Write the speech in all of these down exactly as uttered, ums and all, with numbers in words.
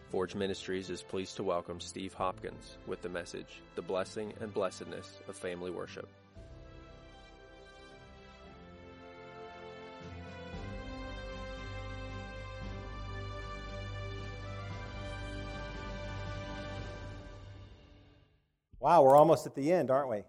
Forge Ministries is pleased to welcome Steve Hopkins with the message, The Blessing and Blessedness of Family Worship. Wow, we're almost at the end, aren't we? It's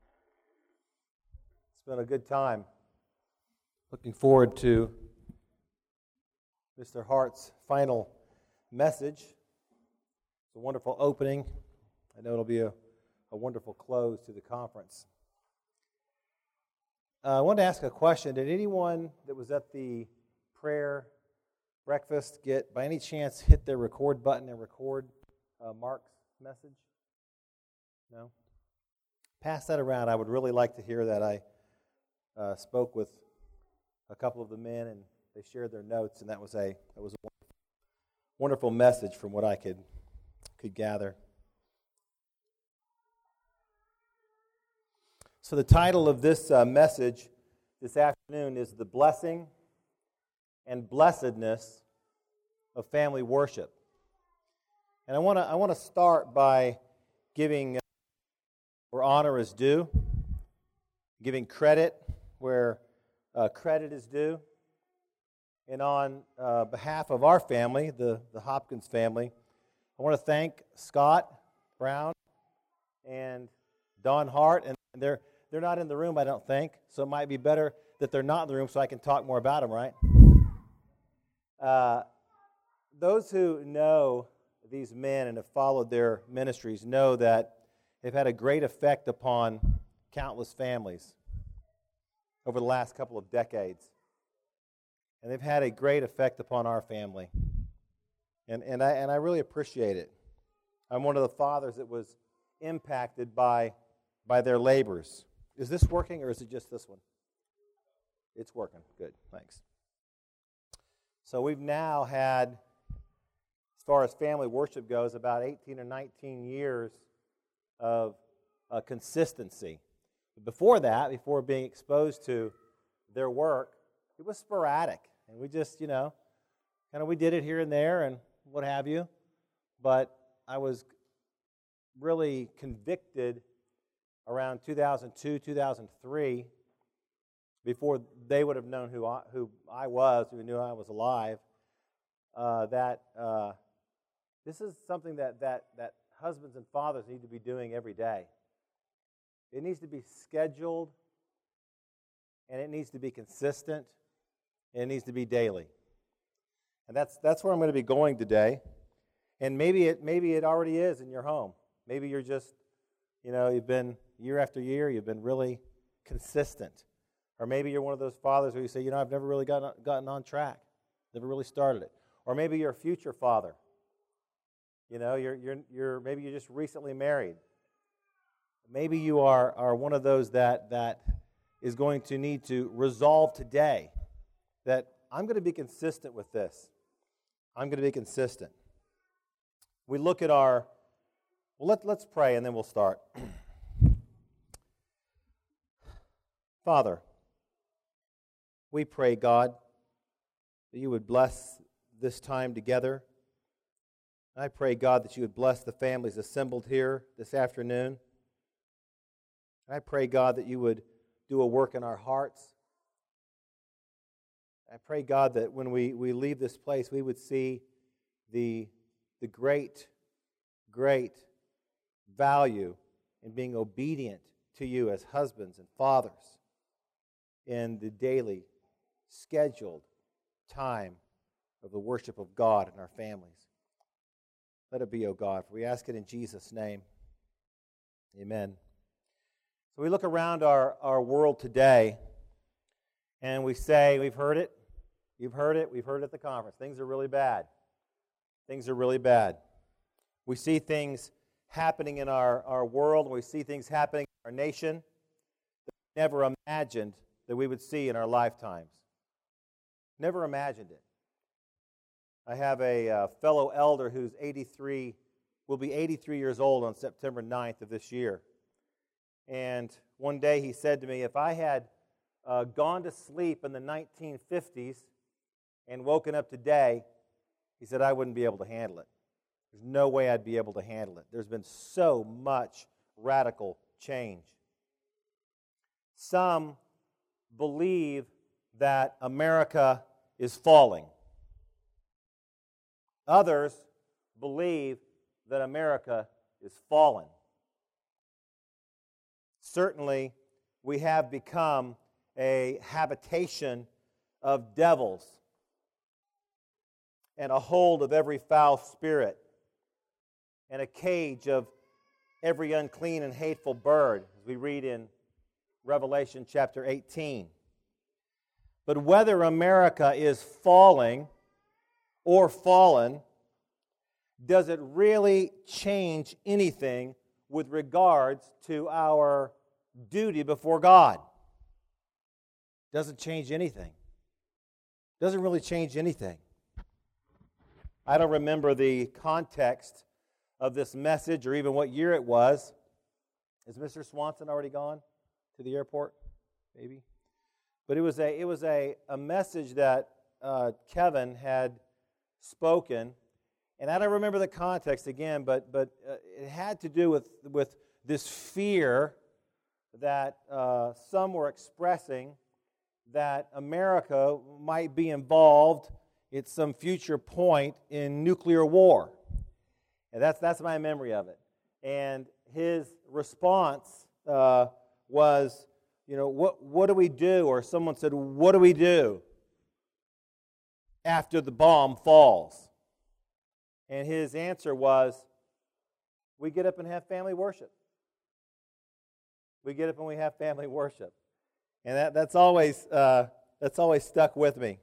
been a good time. Looking forward to Mister Hart's final message. It's a wonderful opening. I know it'll be a, a wonderful close to the conference. Uh, I wanted to ask a question. Did anyone that was at the prayer breakfast get, by any chance, hit their record button and record uh, Mark's message? No? Pass that around. I would really like to hear that. I uh, spoke with a couple of the men, and they shared their notes, and that was a that was a wonderful message from what I could could gather. So the title of this uh, message this afternoon is The Blessing and Blessedness of Family Worship. And I want to I want to start by giving where honor is due, giving credit where uh, credit is due. And on uh, behalf of our family, the, the Hopkins family, I want to thank Scott Brown and Don Hart. And they're they're not in the room, I don't think, so it might be better that they're not in the room so I can talk more about them, right? Uh, those who know these men and have followed their ministries know that they've had a great effect upon countless families over the last couple of decades. And they've had a great effect upon our family. And and I and I really appreciate it. I'm one of the fathers that was impacted by by their labors. Is this working or is it just this one? It's working. Good. Thanks. So we've now had, as far as family worship goes, about eighteen or nineteen years of uh, consistency. Before that, before being exposed to their work, it was sporadic. And we just, you know, kind of we did it here and there and what have you. But I was really convicted around two thousand two, two thousand three, before they would have known who I, who I was, who knew I was alive, uh, that uh, this is something that, that, that husbands and fathers need to be doing every day. It needs to be scheduled, and it needs to be consistent, and it needs to be daily. And that's that's where I'm going to be going today. And maybe it maybe it already is in your home. Maybe you're just, you know, you've been year after year, you've been really consistent. Or maybe you're one of those fathers where you say, you know, I've never really gotten gotten on track, never really started it. Or maybe you're a future father. You know, you're you're you're maybe you're just recently married. Maybe you are are one of those that that is going to need to resolve today that I'm going to be consistent with this. I'm going to be consistent. We look at our, well, let, let's pray and then we'll start. Father, we pray, God, that you would bless this time together. I pray, God, that you would bless the families assembled here this afternoon. I pray, God, that you would do a work in our hearts. I pray, God, that when we, we leave this place, we would see the, the great, great value in being obedient to you as husbands and fathers in the daily, scheduled time of the worship of God in our families. Let it be, O God, for we ask it in Jesus' name. Amen. So we look around our, our world today, and we say, we've heard it, you've heard it, we've heard it at the conference. Things are really bad. Things are really bad. We see things happening in our, our world, and we see things happening in our nation that we never imagined that we would see in our lifetimes. Never imagined it. I have a uh, fellow elder who's eighty-three, will be eighty-three years old on September ninth of this year. And one day he said to me, if I had uh, gone to sleep in the nineteen fifties and woken up today, he said, I wouldn't be able to handle it. There's no way I'd be able to handle it. There's been so much radical change. Some believe that America is falling. Others believe that America is fallen. Certainly, we have become a habitation of devils and a hold of every foul spirit and a cage of every unclean and hateful bird, as we read in Revelation chapter eighteen. But whether America is falling or fallen, does it really change anything with regards to our duty before God? Doesn't change anything. Doesn't really change anything. I don't remember the context of this message or even what year it was. Is Mister Swanson already gone to the airport? Maybe. But it was a it was a, a message that uh, Kevin had spoken, and I don't remember the context again, but but uh, it had to do with with this fear that uh, some were expressing that America might be involved at some future point in nuclear war. And that's that's my memory of it. And his response uh, was, you know, what what do we do? Or someone said, what do we do after the bomb falls? And his answer was, we get up and have family worship. We get up and we have family worship. And that, that's always uh, that's always stuck with me.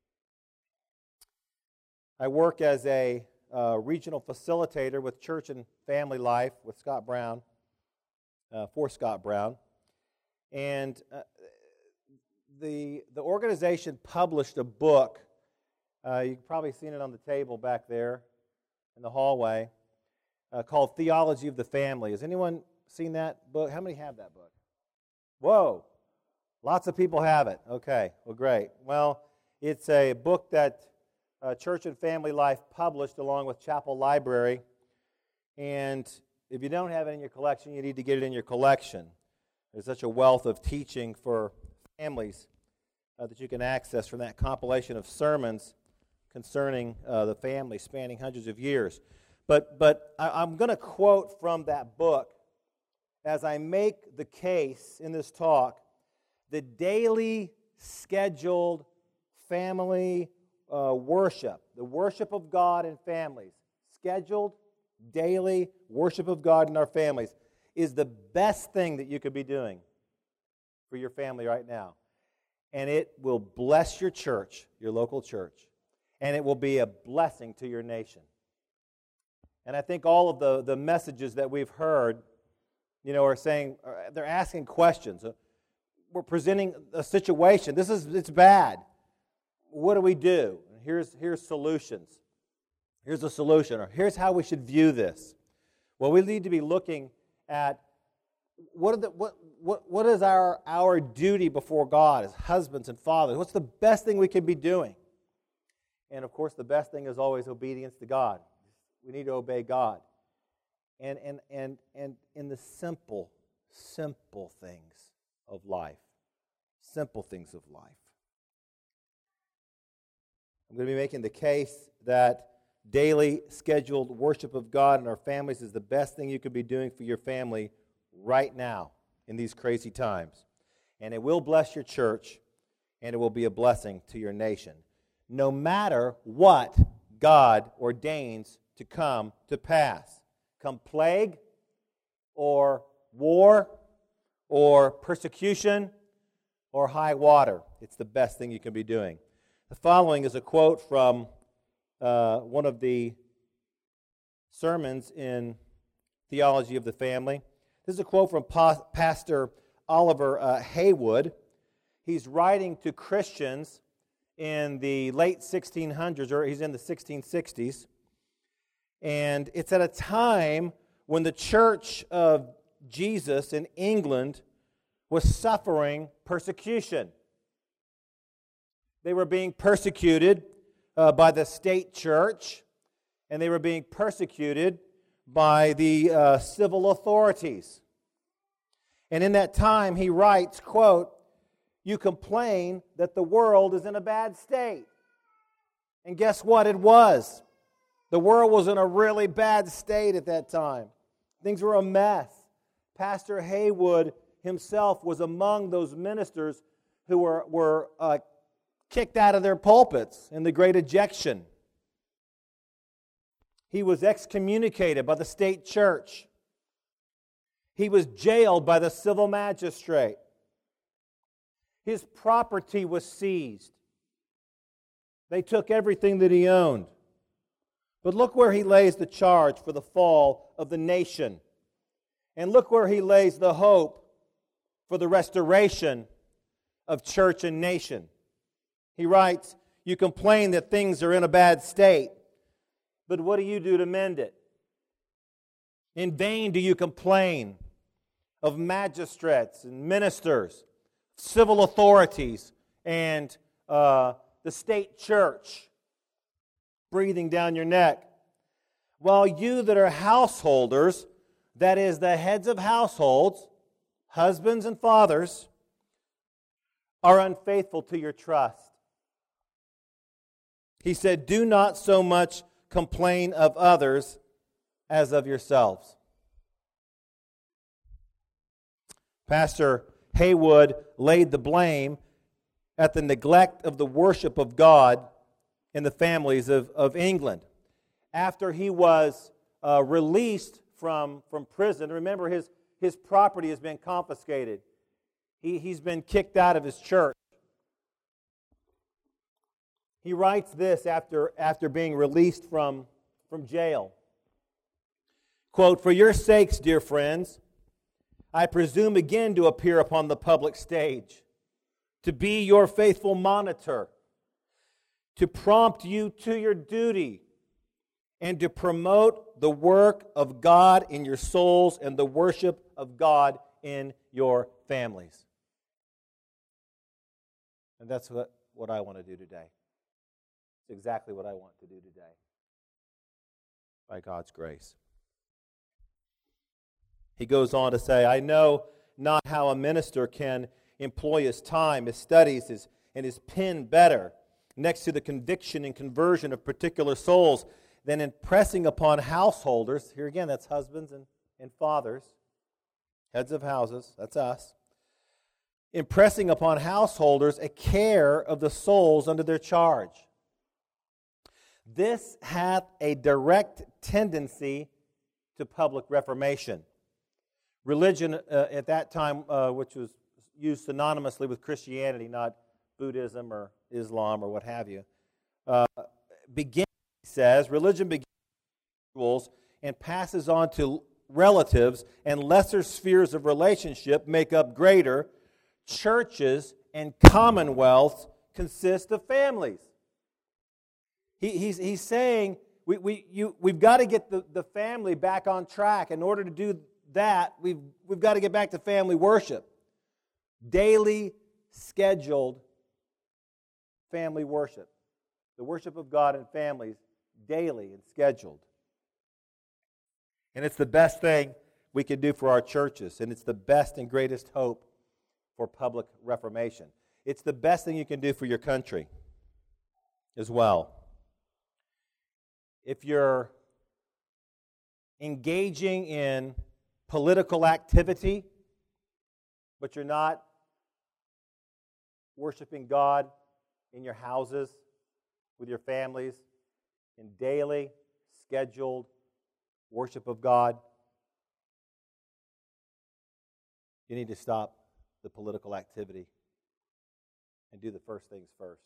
I work as a uh, regional facilitator with Church and Family Life with Scott Brown, uh, for Scott Brown. And uh, the, the organization published a book. Uh, you've probably seen it on the table back there in the hallway, uh, called Theology of the Family. Has anyone seen that book? How many have that book? Whoa. Lots of people have it. Okay, well, great. Well, it's a book that uh, Church and Family Life published along with Chapel Library. And if you don't have it in your collection, you need to get it in your collection. There's such a wealth of teaching for families uh, that you can access from that compilation of sermons concerning uh, the family spanning hundreds of years. But, but I, I'm going to quote from that book as I make the case in this talk. The daily scheduled family uh, worship, the worship of God in families, scheduled daily worship of God in our families, is the best thing that you could be doing for your family right now. And it will bless your church, your local church, and it will be a blessing to your nation. And I think all of the, the messages that we've heard, you know, are saying, they're asking questions. We're presenting a situation. This is, it's bad. What do we do? Here's, here's solutions. Here's a solution, or here's how we should view this. Well, we need to be looking at what, are the, what, what, what is our, our duty before God as husbands and fathers? What's the best thing we can be doing? And, of course, the best thing is always obedience to God. We need to obey God. And, and, and, and in the simple, simple things of life. Simple things of life. I'm going to be making the case that daily scheduled worship of God in our families is the best thing you could be doing for your family right now in these crazy times. And it will bless your church, and it will be a blessing to your nation, no matter what God ordains to come to pass. Come plague or war or persecution or high water. It's the best thing you can be doing. The following is a quote from uh, one of the sermons in Theology of the Family. This is a quote from pa- Pastor Oliver uh, Haywood. He's writing to Christians in the late sixteen hundreds, or he's in the sixteen sixties. And it's at a time when the Church of Jesus in England was suffering persecution. They were being persecuted uh, by the state church, and they were being persecuted by the uh, civil authorities. And in that time, he writes, quote, "You complain that the world is in a bad state." And guess what? It was. The world was in a really bad state at that time. Things were a mess. Pastor Haywood himself was among those ministers who were, were uh, kicked out of their pulpits in the Great Ejection. He was excommunicated by the state church. He was jailed by the civil magistrate. His property was seized. They took everything that he owned. But look where he lays the charge for the fall of the nation. And look where he lays the hope for the restoration of church and nation. He writes, "You complain that things are in a bad state, but what do you do to mend it? In vain do you complain of magistrates and ministers, civil authorities, and uh, the state church breathing down your neck, while you that are householders, that is, the heads of households, husbands and fathers, are unfaithful to your trust." He said, "Do not so much complain of others as of yourselves." Pastor Haywood laid the blame at the neglect of the worship of God in the families of, of England. After he was uh, released from, from prison, remember his, his property has been confiscated. He, he's been kicked out of his church. He writes this after, after being released from, from jail. Quote, "For your sakes, dear friends, I presume again to appear upon the public stage, to be your faithful monitor, to prompt you to your duty, and to promote the work of God in your souls and the worship of God in your families." And that's what, what I want to do today. It's exactly what I want to do today, by God's grace. He goes on to say, "I know not how a minister can employ his time, his studies, his, and his pen better, next to the conviction and conversion of particular souls, than in pressing upon householders," here again, that's husbands and, and fathers, heads of houses, that's us, "impressing upon householders a care of the souls under their charge. This hath a direct tendency to public reformation." Religion uh, at that time, uh, which was used synonymously with Christianity, not Buddhism or Islam or what have you, uh, begins, he says, religion begins with rituals and passes on to relatives, and lesser spheres of relationship make up greater. Churches and commonwealths consist of families. He, he's, he's saying we, we, you, we've got to get the, the family back on track. In order to do that, we've, we've got to get back to family worship. Daily, scheduled family worship. The worship of God in families, daily and scheduled. And it's the best thing we can do for our churches, and it's the best and greatest hope for public reformation. It's the best thing you can do for your country as well. If you're engaging in political activity, but you're not worshiping God in your houses, with your families, in daily, scheduled worship of God, you need to stop the political activity and do the first things first.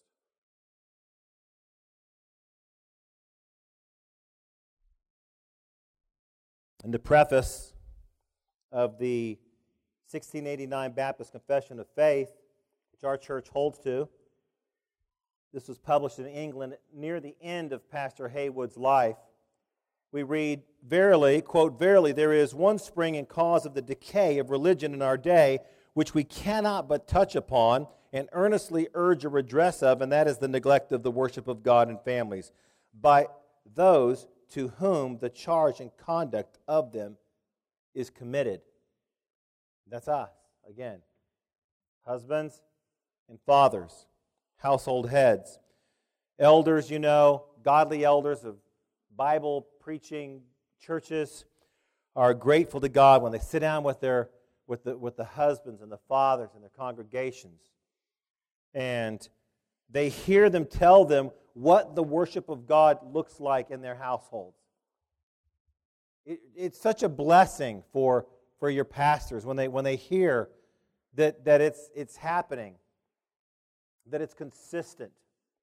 In the preface of the sixteen eighty-nine Baptist Confession of Faith, which our church holds to, this was published in England near the end of Pastor Haywood's life, we read, "Verily," quote, "verily, there is one spring and cause of the decay of religion in our day, which we cannot but touch upon and earnestly urge a redress of, and that is the neglect of the worship of God in families by those to whom the charge and conduct of them is committed. That's us, again. Husbands and fathers, household heads. Elders, you know, godly elders of Bible-preaching churches are grateful to God when they sit down with their with the with the husbands and the fathers in their congregations, and they hear them tell them what the worship of God looks like in their households. It, it's such a blessing for, for your pastors when they when they hear that, that it's it's happening, that it's consistent.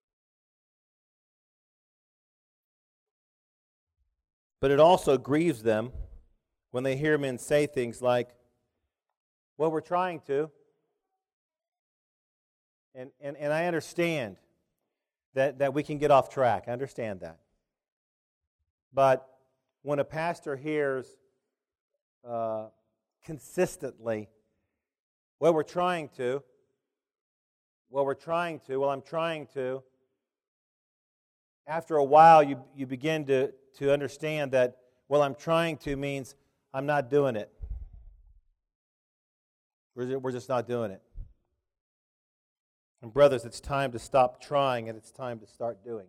But it also grieves them when they hear men say things like, well, we're trying to. And, and, and I understand that, that we can get off track. I understand that. But when a pastor hears uh, consistently, well, we're trying to, well, we're trying to, well, I'm trying to, after a while you, you begin to, to understand that, well, I'm trying to means I'm not doing it. We're, we're just not doing it. And brothers, it's time to stop trying and it's time to start doing.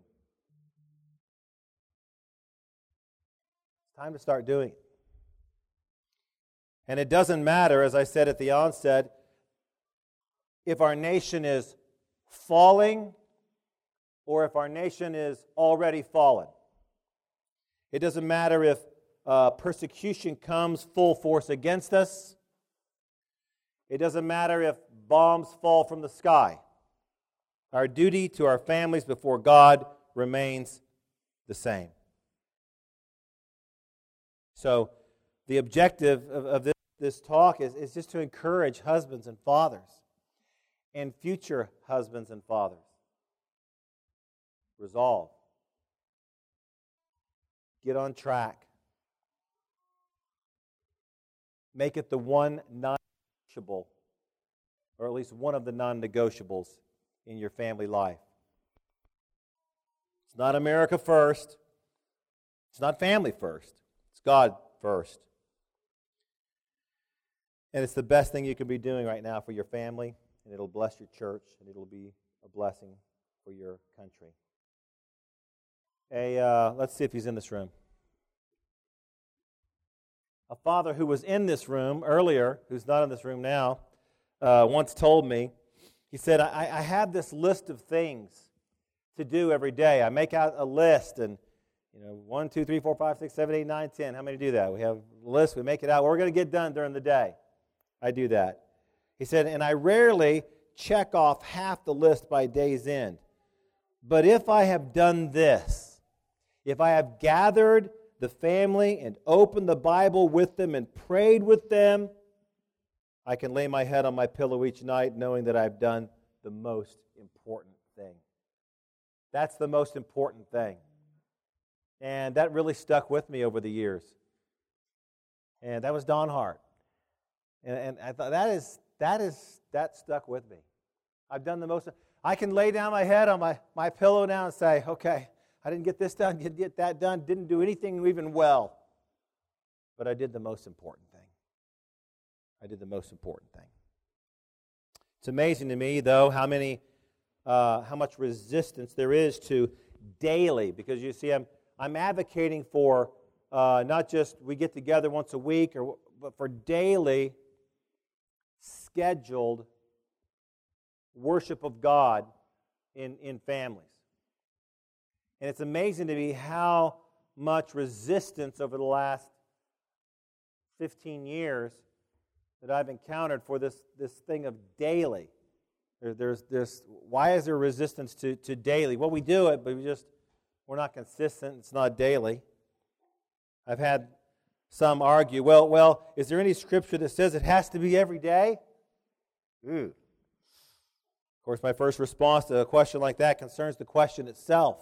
It's time to start doing it. And it doesn't matter, as I said at the onset, if our nation is falling or if our nation is already fallen. It doesn't matter if uh, persecution comes full force against us. It doesn't matter if bombs fall from the sky. Our duty to our families before God remains the same. So the objective of, of this, this talk is, is just to encourage husbands and fathers and future husbands and fathers. Resolve. Get on track. Make it the one non-negotiable, or at least one of the non-negotiables in your family life. It's not America first. It's not family first. It's God first. And it's the best thing you can be doing right now for your family, and it'll bless your church, and it'll be a blessing for your country. Hey, uh, let's see if he's in this room. A father who was in this room earlier, who's not in this room now, uh, once told me, he said, I, I have this list of things to do every day. I make out a list, and you know, one, two, three, four, five, six, seven, eight, nine, ten. How many do that? We have a list, we make it out. What we're going to get done during the day. I do that. He said, and I rarely check off half the list by day's end. But if I have done this, if I have gathered the family and opened the Bible with them and prayed with them, I can lay my head on my pillow each night knowing that I've done the most important thing. That's the most important thing. And that really stuck with me over the years. And that was Don Hart. And, and I thought, that is, that is, that stuck with me. I've done the most. I can lay down my head on my, my pillow now and say, okay, I didn't get this done, didn't get that done, didn't do anything even well. But I did the most important thing. I did the most important thing. It's amazing to me, though, how many, uh, how much resistance there is to daily. Because you see, I'm I'm advocating for uh, not just we get together once a week, or but for daily, scheduled worship of God in in families. And it's amazing to me how much resistance over the last fifteen years that I've encountered for this, this thing of daily. There, there's this. Why is there resistance to, to daily? Well, we do it, but we just we're not consistent. It's not daily. I've had some argue, well, well, is there any scripture that says it has to be every day? Ooh. Of course, my first response to a question like that concerns the question itself.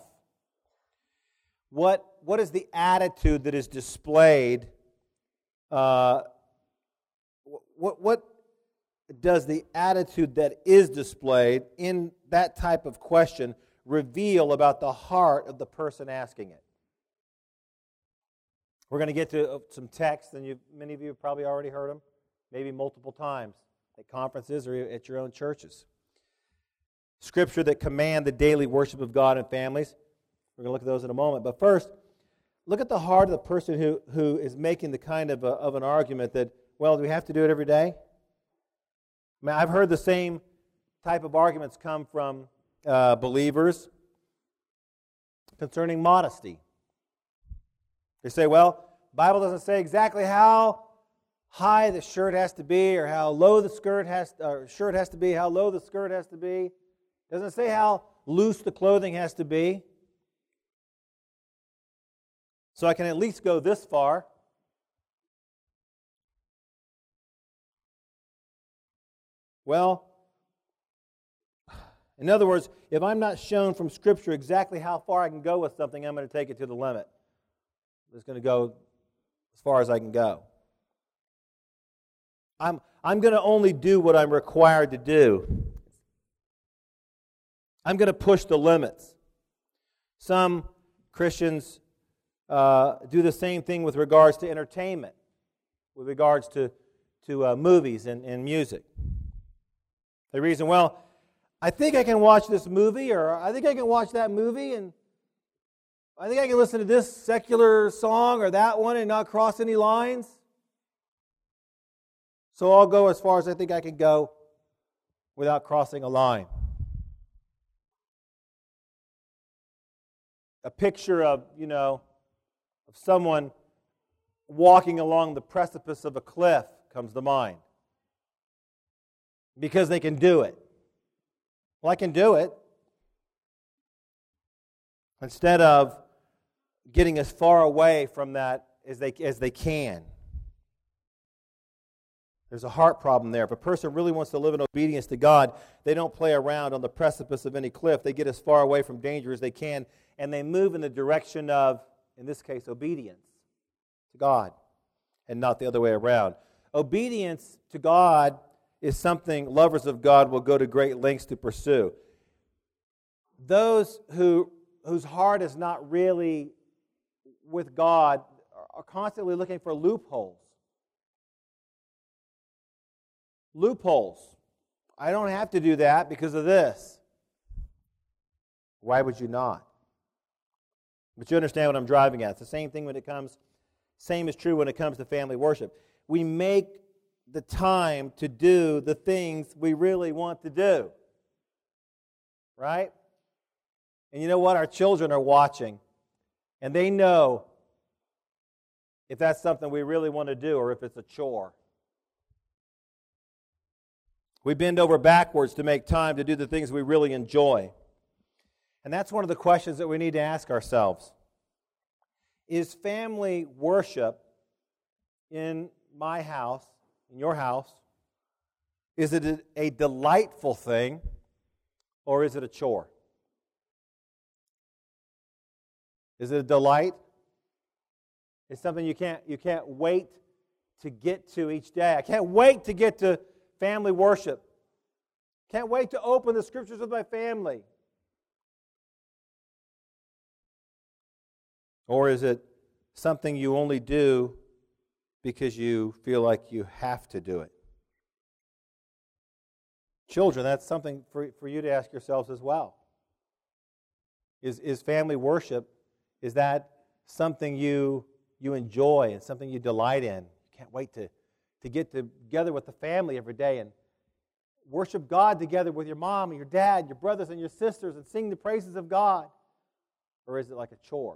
What, what is the attitude that is displayed? Uh, what, what does the attitude that is displayed in that type of question reveal about the heart of the person asking it? We're going to get to some texts, and you, many of you have probably already heard them, maybe multiple times, at conferences or at your own churches. Scripture that command the daily worship of God in families. We're going to look at those in a moment. But first, look at the heart of the person who, who is making the kind of, a, of an argument that, well, do we have to do it every day? I mean, I've heard the same type of arguments come from uh, believers concerning modesty. They say, well, the Bible doesn't say exactly how high the shirt has to be or how low the skirt has to, or shirt has to be, how low the skirt has to be. It doesn't say how loose the clothing has to be. So I can at least go this far. Well, in other words, if I'm not shown from Scripture exactly how far I can go with something, I'm going to take it to the limit. I'm just going to go as far as I can go. I'm, I'm going to only do what I'm required to do. I'm going to push the limits. Some Christians uh, do the same thing with regards to entertainment, with regards to, to uh, movies and, and music. They reason, well, I think I can watch this movie, or I think I can watch that movie, and I think I can listen to this secular song or that one and not cross any lines. So I'll go as far as I think I can go without crossing a line. A picture of, you know, of someone walking along the precipice of a cliff comes to mind. Because they can do it. Well, I can do it. Instead of getting as far away from that as they, as they can. There's a heart problem there. If a person really wants to live in obedience to God, they don't play around on the precipice of any cliff. They get as far away from danger as they can, and they move in the direction of, in this case, obedience to God, and not the other way around. Obedience to God is something lovers of God will go to great lengths to pursue. Those who whose heart is not really with God are constantly looking for loopholes. Loopholes. I don't have to do that because of this. Why would you not? But you understand what I'm driving at. It's the same thing when it comes, same is true when it comes to family worship. We make the time to do the things we really want to do. Right? And you know what? Our children are watching, and they know if that's something we really want to do or if it's a chore. We bend over backwards to make time to do the things we really enjoy. And that's one of the questions that we need to ask ourselves. Is family worship in my house, in your house, is it a, a delightful thing or is it a chore? Is it a delight? It's something you can't you can't wait to get to each day. I can't wait to get to family worship. Can't wait to open the Scriptures with my family. Or is it something you only do because you feel like you have to do it? Children, that's something for, for you to ask yourselves as well. Is, is family worship, is that something you, you enjoy and something you delight in? You can't wait to, to get together with the family every day and worship God together with your mom and your dad, your brothers and your sisters, and sing the praises of God? Or is it like a chore?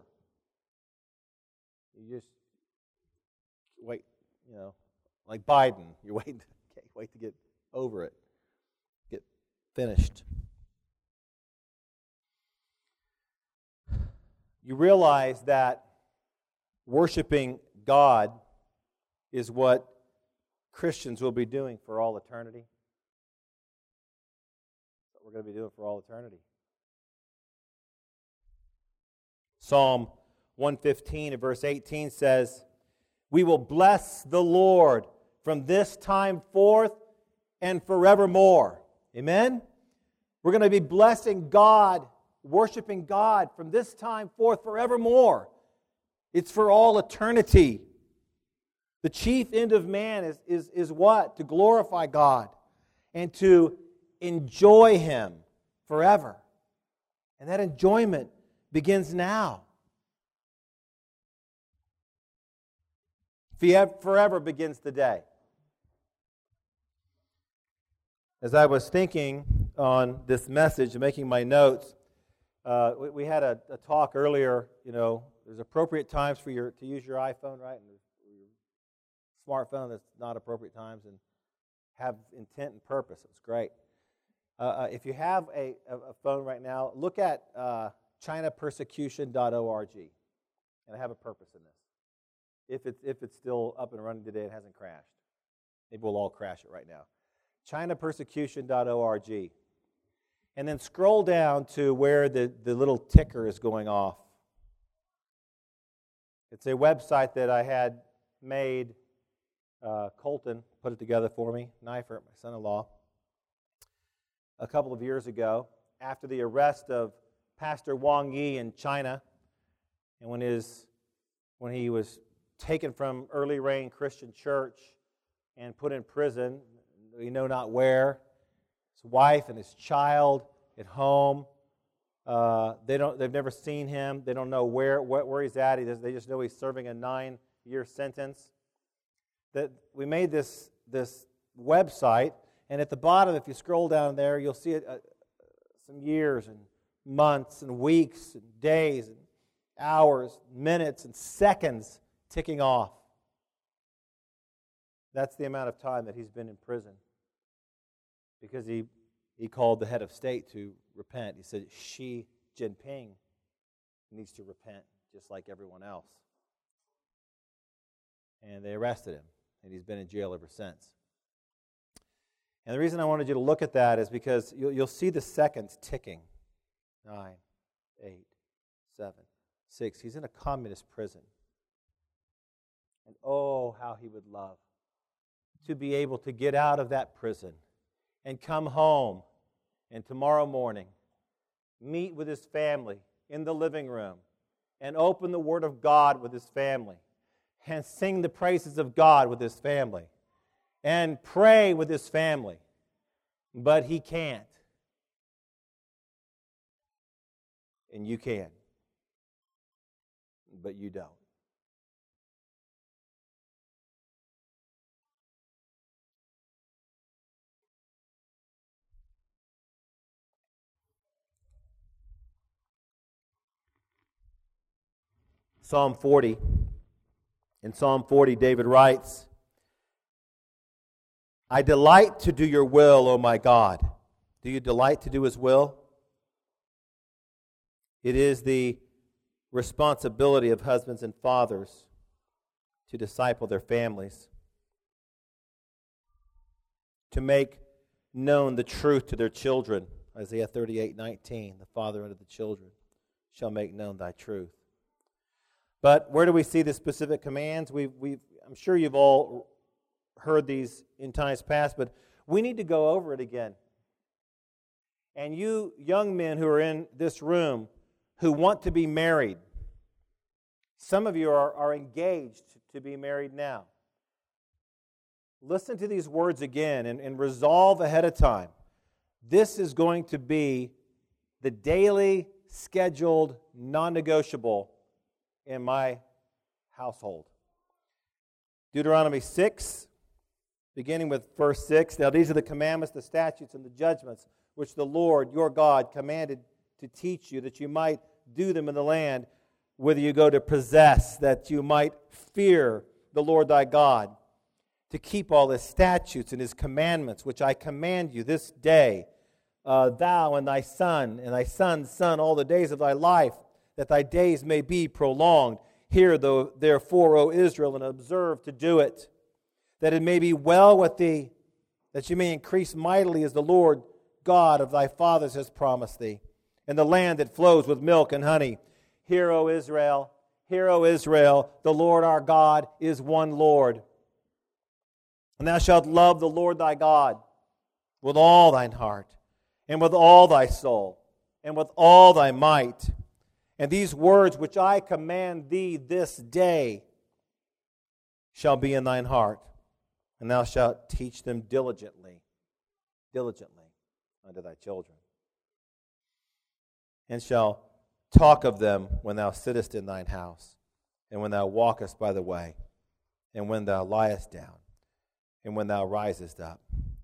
You just wait, you know, like Biden. You're waiting, can't wait to get over it, get finished. You realize that worshiping God is what Christians will be doing for all eternity. That's what we're going to be doing for all eternity. Psalm one fifteen and verse eighteen says, "We will bless the Lord from this time forth and forevermore." Amen? We're going to be blessing God, worshiping God from this time forth forevermore. It's for all eternity. The chief end of man is, is, is what? To glorify God and to enjoy Him forever. And that enjoyment begins now. Forever begins today. As I was thinking on this message and making my notes, uh, we, we had a, a talk earlier, you know, there's appropriate times for your to use your iPhone, right? And your smartphone, that's not appropriate times, and have intent and purpose. It was great. Uh, uh, if you have a, a, a phone right now, look at uh, china persecution dot org, and I have a purpose in this. If it's, if it's still up and running today, it hasn't crashed. Maybe we'll all crash it right now. china persecution dot org. And then scroll down to where the, the little ticker is going off. It's a website that I had made. Uh, Colton put it together for me, Neifert, my son-in-law, a couple of years ago after the arrest of Pastor Wang Yi in China, and when his when he was taken from Early Rain Christian Church and put in prison, we know not where. His wife and his child at home. Uh, they don't. They've never seen him. They don't know where where, where he's at. He does, they just know he's serving a nine-year sentence. That we made this this website, and at the bottom, if you scroll down there, you'll see it, uh, some years and months and weeks and days and hours, minutes and seconds ticking off. That's the amount of time that he's been in prison because he he called the head of state to repent. He said Xi Jinping needs to repent just like everyone else. And they arrested him, and he's been in jail ever since. And the reason I wanted you to look at that is because you'll, you'll see the seconds ticking. Nine, eight, seven, six. He's in a communist prison. And oh, how he would love to be able to get out of that prison and come home and tomorrow morning meet with his family in the living room and open the Word of God with his family and sing the praises of God with his family and pray with his family. But he can't. And you can. But you don't. Psalm forty. In Psalm forty, David writes, I delight to do your will, O my God. Do you delight to do His will? It is the responsibility of husbands and fathers to disciple their families, to make known the truth to their children. Isaiah thirty-eight nineteen, the father unto the children shall make known thy truth. But where do we see the specific commands? We've, we've, I'm sure you've all heard these in times past, but we need to go over it again. And you young men who are in this room who want to be married, some of you are, are engaged to be married now. Listen to these words again and, and resolve ahead of time. This is going to be the daily, scheduled, non-negotiable in my household. Deuteronomy six, beginning with verse six. Now these are the commandments, the statutes, and the judgments which the Lord your God commanded to teach you, that you might do them in the land whither you go to possess, that you might fear the Lord thy God, to keep all His statutes and His commandments, which I command you this day, uh, thou and thy son, and thy son's son, all the days of thy life, that thy days may be prolonged. Hear therefore, O Israel, and observe to do it, that it may be well with thee, that you may increase mightily as the Lord God of thy fathers has promised thee, in the land that flows with milk and honey. Hear, O Israel, hear, O Israel, the Lord our God is one Lord. And thou shalt love the Lord thy God with all thine heart, and with all thy soul, and with all thy might. And these words which I command thee this day shall be in thine heart, and thou shalt teach them diligently, diligently unto thy children, and shall talk of them when thou sittest in thine house, and when thou walkest by the way, and when thou liest down, and when thou risest up.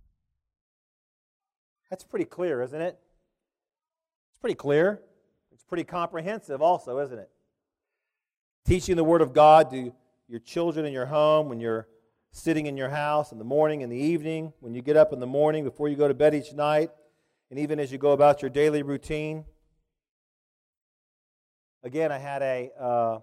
That's pretty clear, isn't it? It's pretty clear. It's pretty comprehensive also, isn't it? Teaching the Word of God to your children in your home, when you're sitting in your house in the morning, in the evening, when you get up in the morning, before you go to bed each night, and even as you go about your daily routine. Again, I had a uh,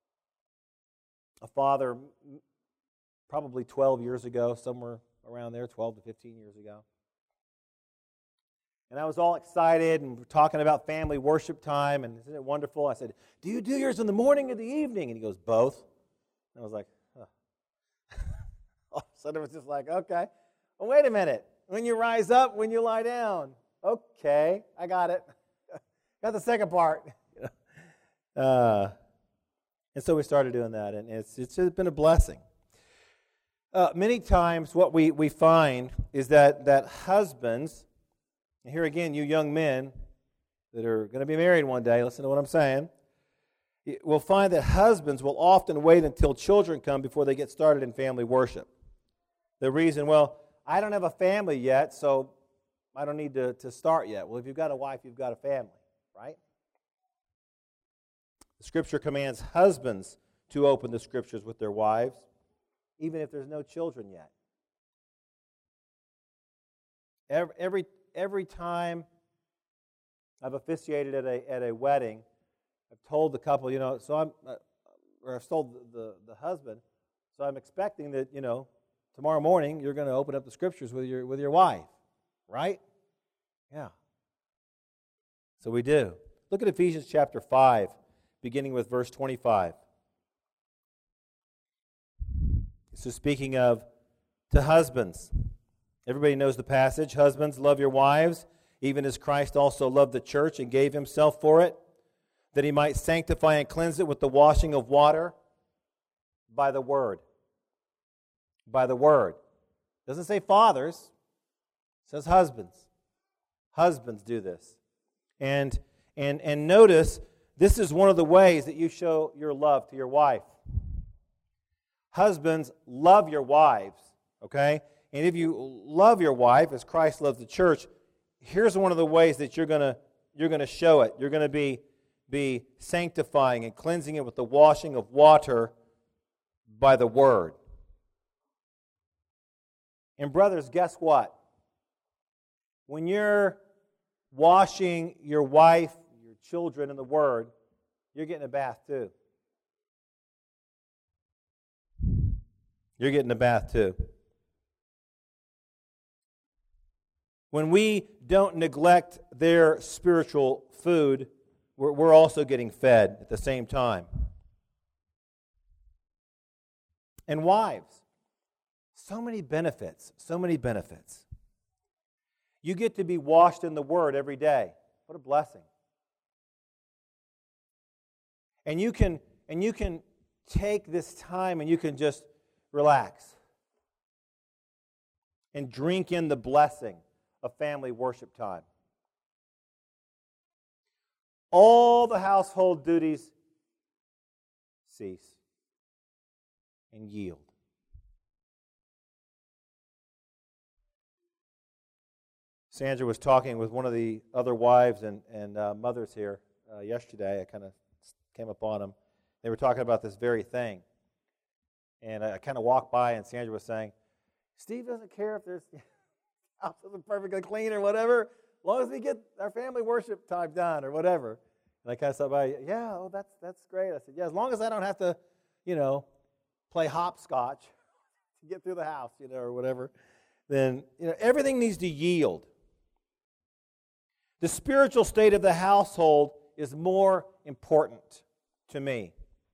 a father probably twelve years ago, somewhere around there, twelve to fifteen years ago. And I was all excited and we're talking about family worship time, and isn't it wonderful? I said, do you do yours in the morning or the evening? And he goes, both. And I was like, oh. All of a sudden it was just like, okay. Well, wait a minute. When you rise up, when you lie down. Okay, I got it. Got the second part. uh, and so we started doing that, and it's it's been a blessing. Uh, many times what we, we find is that, that husbands, and here again, you young men that are going to be married one day, listen to what I'm saying, we'll find that husbands will often wait until children come before they get started in family worship. The reason, well, I don't have a family yet, so I don't need to, to start yet. Well, if you've got a wife, you've got a family, right? The Scripture commands husbands to open the Scriptures with their wives, even if there's no children yet. Every every, every time I've officiated at a at a wedding, I've told the couple, you know, so I'm, uh, or I've told the, the, the husband, so I'm expecting that, you know, tomorrow morning you're going to open up the Scriptures with your with your wife, right? Yeah. So we do. Look at Ephesians chapter five, beginning with verse twenty-five. This is speaking of to husbands. Everybody knows the passage. Husbands, love your wives, even as Christ also loved the church and gave himself for it, that he might sanctify and cleanse it with the washing of water by the word. By the word. It doesn't say fathers. It says husbands. Husbands do this. And, and, and notice, this is one of the ways that you show your love to your wife. Husbands, love your wives, okay? And if you love your wife as Christ loves the church, here's one of the ways that you're going to you're going to show it. You're going to be be sanctifying and cleansing it with the washing of water by the word. And brothers, guess what? When you're washing your wife, your children in the word, you're getting a bath too. You're getting a bath too. When we don't neglect their spiritual food, we're, we're also getting fed at the same time. And wives, so many benefits, so many benefits. You get to be washed in the Word every day. What a blessing. And you can, and you can take this time and you can just relax and drink in the blessing of family worship time. All the household duties cease and yield. Sandra was talking with one of the other wives and, and uh, mothers here uh, yesterday. I kind of came upon them. They were talking about this very thing. And I, I kind of walked by and Sandra was saying, Steve doesn't care if there's house isn't perfectly clean or whatever, as long as we get our family worship time done or whatever. And I kind of thought, by, yeah, oh, that's that's great. I said, yeah, as long as I don't have to, you know, play hopscotch to get through the house, you know, or whatever, then, you know, everything needs to yield. The spiritual state of the household is more important to me.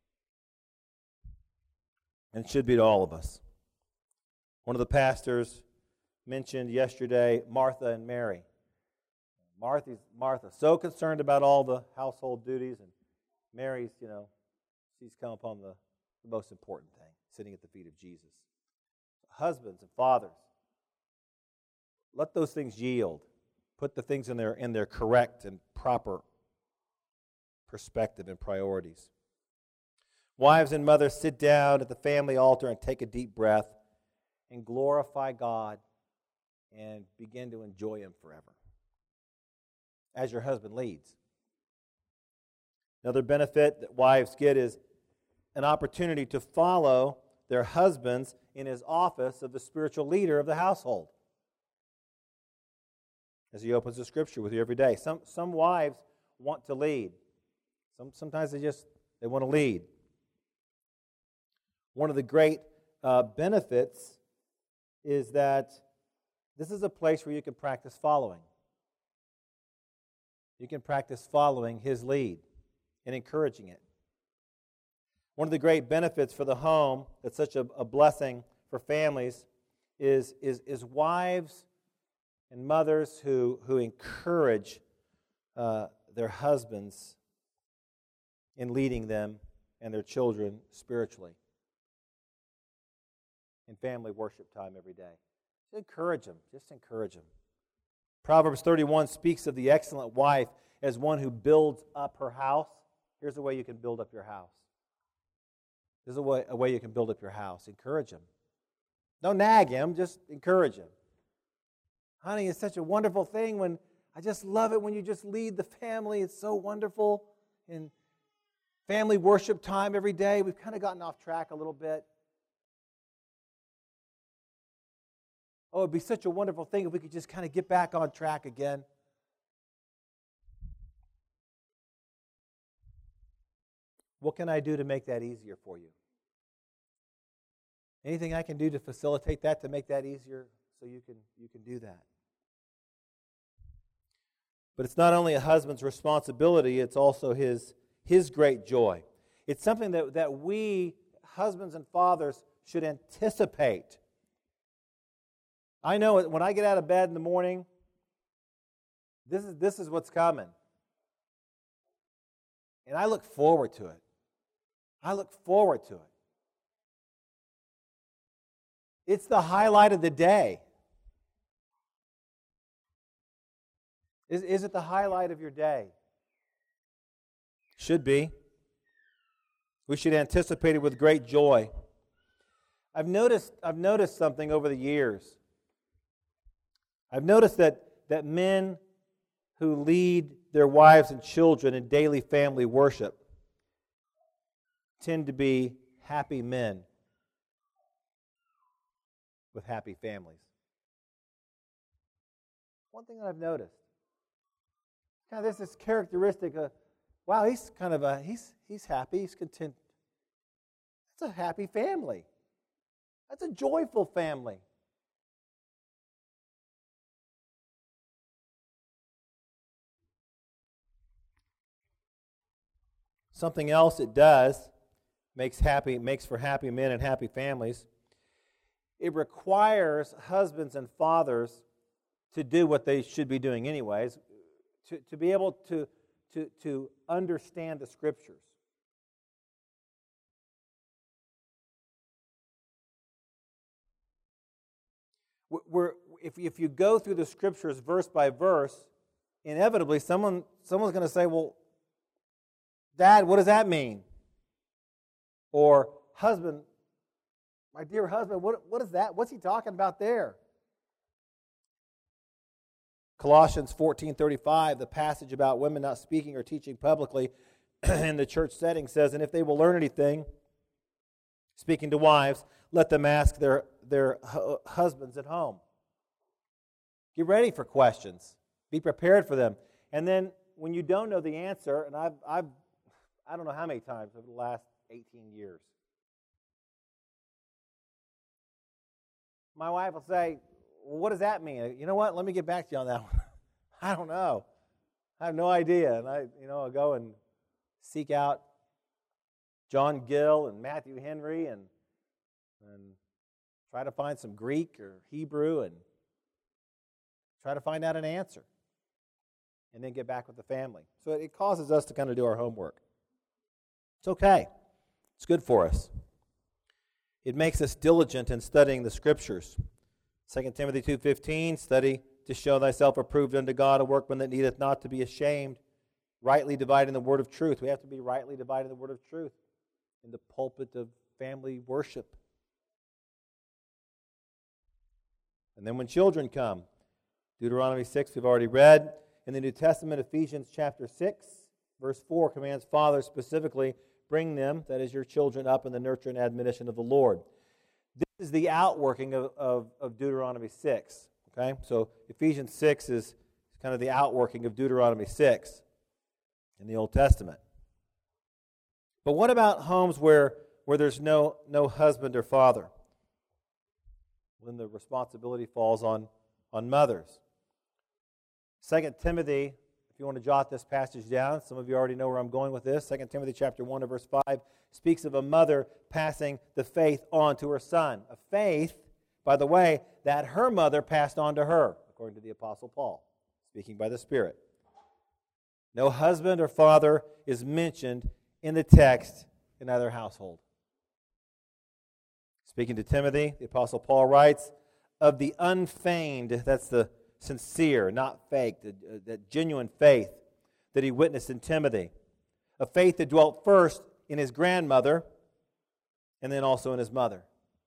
And it should be to all of us. One of the pastors mentioned yesterday Martha and Mary. Martha's, Martha, so concerned about all the household duties and Mary's, you know, she's come upon the, the most important thing, sitting at the feet of Jesus. Husbands and fathers, let those things yield. Put the things in their in their correct and proper perspective and priorities. Wives and mothers, sit down at the family altar and take a deep breath and glorify God and begin to enjoy Him forever as your husband leads. Another benefit that wives get is an opportunity to follow their husbands in his office of the spiritual leader of the household, as he opens the Scripture with you every day. Some some wives want to lead. Some sometimes they just they want to lead. One of the great uh, benefits is that this is a place where you can practice following. You can practice following his lead and encouraging it. One of the great benefits for the home that's such a, a blessing for families is, is, is wives and mothers who, who encourage uh, their husbands in leading them and their children spiritually in family worship time every day. Just encourage them. Just encourage them. Proverbs thirty-one speaks of the excellent wife as one who builds up her house. Here's a way you can build up your house. There's a way, a way you can build up your house. Encourage him. Don't nag him, just encourage him. Honey, it's such a wonderful thing when, I just love it when you just lead the family. It's so wonderful. In family worship time every day, we've kind of gotten off track a little bit. Oh, it'd be such a wonderful thing if we could just kind of get back on track again. What can I do to make that easier for you? Anything I can do to facilitate that, to make that easier so you can you can do that. But it's not only a husband's responsibility, it's also his, his great joy. It's something that, that we, husbands and fathers, should anticipate. I know when I get out of bed in the morning, this is, this is what's coming. And I look forward to it. I look forward to it. It's the highlight of the day. Is, is it the highlight of your day? Should be. We should anticipate it with great joy. I've noticed, I've noticed something over the years. I've noticed that, that men who lead their wives and children in daily family worship tend to be happy men with happy families. One thing that I've noticed. Kind of there's this characteristic of, wow, he's kind of a, he's he's happy, he's content. That's a happy family. That's a joyful family. Something else it does makes happy makes for happy men and happy families. It requires husbands and fathers to do what they should be doing anyways, to, to be able to, to, to understand the Scriptures. We're, if, if you go through the Scriptures verse by verse, inevitably someone someone's going to say, well, Dad, what does that mean? Or, husband, my dear husband, what, what is that? What's he talking about there? Colossians fourteen thirty-five, the passage about women not speaking or teaching publicly in the church setting says, and if they will learn anything, speaking to wives, let them ask their, their husbands at home. Get ready for questions. Be prepared for them. And then when you don't know the answer, and I've, I've I don't know how many times over the last eighteen years, my wife will say, well, what does that mean? You know what? Let me get back to you on that one. I don't know. I have no idea. And I, you know, I'll go and seek out John Gill and Matthew Henry and and try to find some Greek or Hebrew and try to find out an answer. And then get back with the family. So it causes us to kind of do our homework. It's okay. It's good for us. It makes us diligent in studying the Scriptures. Second Timothy two fifteen, study to show thyself approved unto God, a workman that needeth not to be ashamed, rightly dividing the word of truth. We have to be rightly dividing the word of truth in the pulpit of family worship. And then when children come, Deuteronomy six we've already read. In the New Testament, Ephesians chapter six, verse four commands fathers specifically, bring them, that is your children, up in the nurture and admonition of the Lord. This is the outworking of, of, of Deuteronomy six. Okay, so Ephesians six is kind of the outworking of Deuteronomy six in the Old Testament. But what about homes where, where there's no, no husband or father? When the responsibility falls on, on mothers. Second Timothy, if you want to jot this passage down, some of you already know where I'm going with this. Second Timothy chapter one and verse five speaks of a mother passing the faith on to her son. A faith, by the way, that her mother passed on to her, according to the Apostle Paul, speaking by the Spirit. No husband or father is mentioned in the text in either household. Speaking to Timothy, the Apostle Paul writes, of the unfeigned, that's the sincere, not fake, the, uh, that genuine faith that he witnessed in Timothy. A faith that dwelt first in his grandmother and then also in his mother.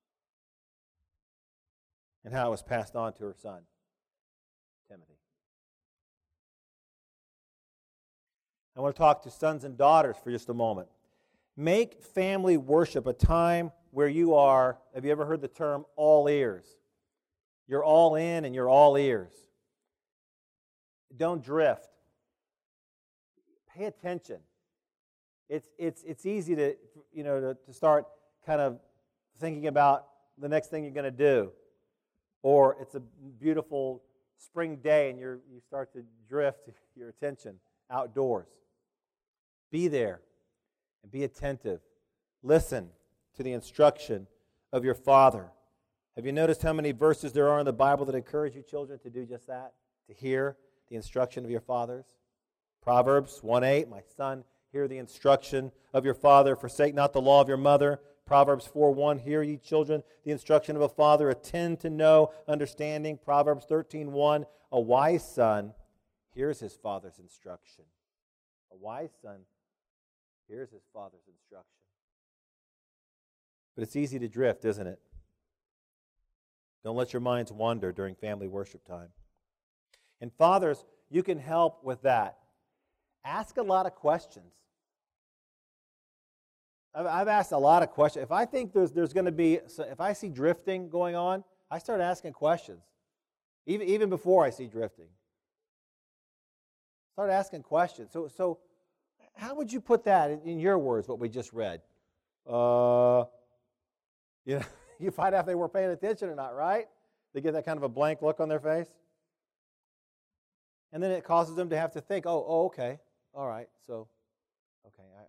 And how it was passed on to her son, Timothy. I want to talk to sons and daughters for just a moment. Make family worship a time where you are, have you ever heard the term all ears? You're all in and you're all ears. Don't drift. Pay attention. It's it's it's easy to you know to, to start kind of thinking about the next thing you're going to do, or it's a beautiful spring day and you you start to drift your attention outdoors. Be there and be attentive. Listen to the instruction of your father. Have you noticed how many verses there are in the Bible that encourage you children to do just that? To hear the instruction of your fathers? Proverbs one eight, my son, hear the instruction of your father, forsake not the law of your mother. Proverbs four one, hear ye children the instruction of a father, attend to know understanding. Proverbs thirteen one, a wise son hears his father's instruction. A wise son hears his father's instruction. But it's easy to drift, isn't it? Don't let your minds wander during family worship time. And fathers, you can help with that. Ask a lot of questions. I've, I've asked a lot of questions. If I think there's there's going to be, if I see drifting going on, I start asking questions. Even even before I see drifting. Start asking questions. So so, how would you put that in, in your words? What we just read. Uh, you know, you find out if they were paying attention or not, right? They get that kind of a blank look on their face. And then it causes them to have to think, oh, oh okay, all right, so, okay. I,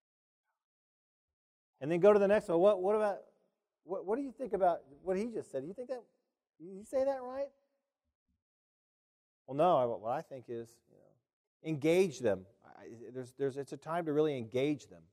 and then go to the next one. What, what about, what, what do you think about what he just said? Do you think that, did you say that right? Well, no, I, what I think is, you know, engage them. I, there's, there's, it's a time to really engage them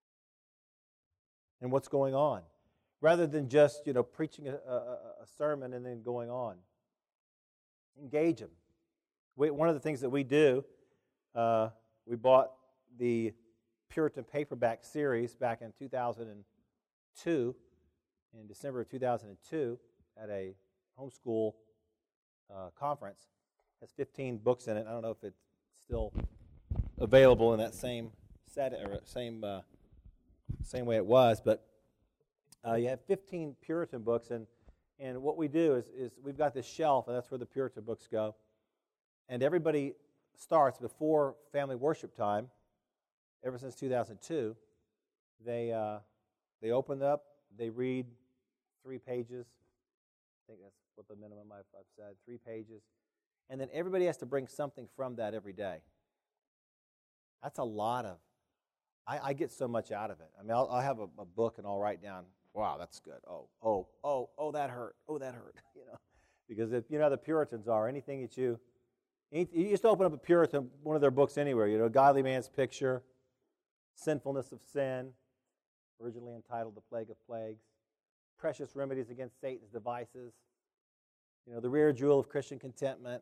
in what's going on, rather than just, you know, preaching a, a, a sermon and then going on. Engage them. We, one of the things that we do, uh, we bought the Puritan paperback series back in two thousand two, in December of two thousand two, at a homeschool uh, conference. It has fifteen books in it. I don't know if it's still available in that same set or same uh, same way it was, but uh, you have fifteen Puritan books, and and what we do is is we've got this shelf, and that's where the Puritan books go. And everybody starts before family worship time, ever since two thousand two, they uh, they open up, they read three pages. I think that's what the minimum I've, I've said, three pages. And then everybody has to bring something from that every day. That's a lot of, I, I get so much out of it. I mean, I'll, I'll have a, a book and I'll write down, wow, that's good. Oh, oh, oh, oh, that hurt. Oh, that hurt. You know, because if you know how the Puritans are, anything that you, you just open up a Puritan, one of their books anywhere, you know, Godly Man's Picture, sinfulness of sin, originally entitled The Plague of Plagues, precious remedies against Satan's devices, you know, the rear jewel of Christian contentment,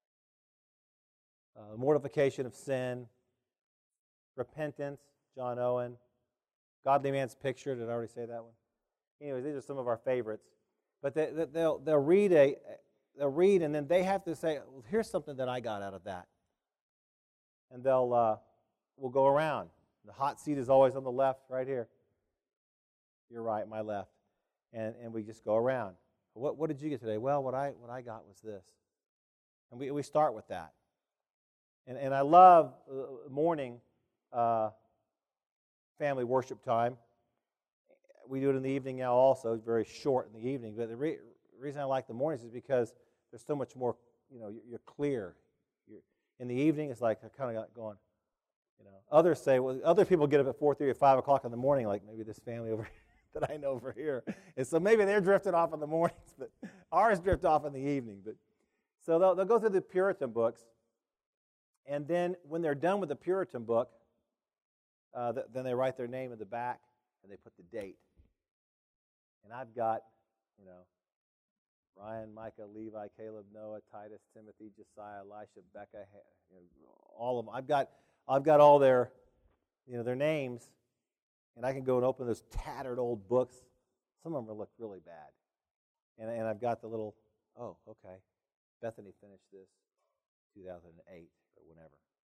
uh, mortification of sin, repentance, John Owen, Godly Man's Picture. Did I already say that one? Anyways, these are some of our favorites. But they, they, they'll they'll read a they'll read and then they have to say, well, here's something that I got out of that. And they'll uh, we'll go around. The hot seat is always on the left, right here. You're right, my left. And and we just go around. What what did you get today? Well, what I what I got was this. And we we start with that. And and I love uh, morning uh, family worship time. We do it in the evening now also. It's very short in the evening. But the re- reason I like the mornings is because there's so much more, you know, you're, you're clear. You're, in the evening, it's like I kind of got going, you know. Others say, well, other people get up at four thirty or five o'clock in the morning, like maybe this family over here that I know over here. And so maybe they're drifting off in the mornings, but ours drift off in the evening. But so they'll, they'll go through the Puritan books, and then when they're done with the Puritan book, uh, th- then they write their name in the back, and they put the date. And I've got, you know, Ryan, Micah, Levi, Caleb, Noah, Titus, Timothy, Josiah, Elisha, Becca, you know, all of them. I've got, I've got all their, you know, their names, and I can go and open those tattered old books. Some of them look really bad, and and I've got the little, oh, okay, Bethany finished this, two thousand eight or whenever.